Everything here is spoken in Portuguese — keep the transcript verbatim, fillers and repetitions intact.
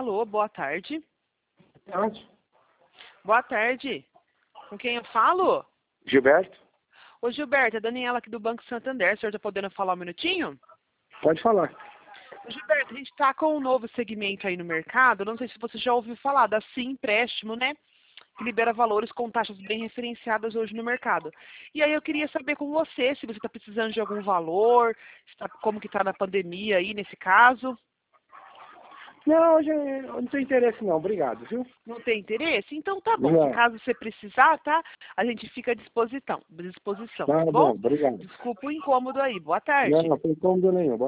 Alô, boa tarde. Onde? Boa tarde. Com quem eu falo? Gilberto? Ô Gilberto, é a Daniela aqui do Banco Santander. O senhor está podendo falar um minutinho? Pode falar. Ô Gilberto, a gente está com um novo segmento aí no mercado. Não sei se você já ouviu falar da Sim Empréstimo, né? Que libera valores com taxas bem referenciadas hoje no mercado. E aí eu queria saber com você se você está precisando de algum valor, se tá- como que está na pandemia aí nesse caso. Não, hoje eu não tenho interesse não, obrigado, viu? Não tem interesse? Então tá bom. Não. Caso você precisar, tá? A gente fica à disposição, disposição, Tá tá bom, bom? obrigado. Desculpa o incômodo aí. Boa tarde. Não, não tem cômodo nenhum.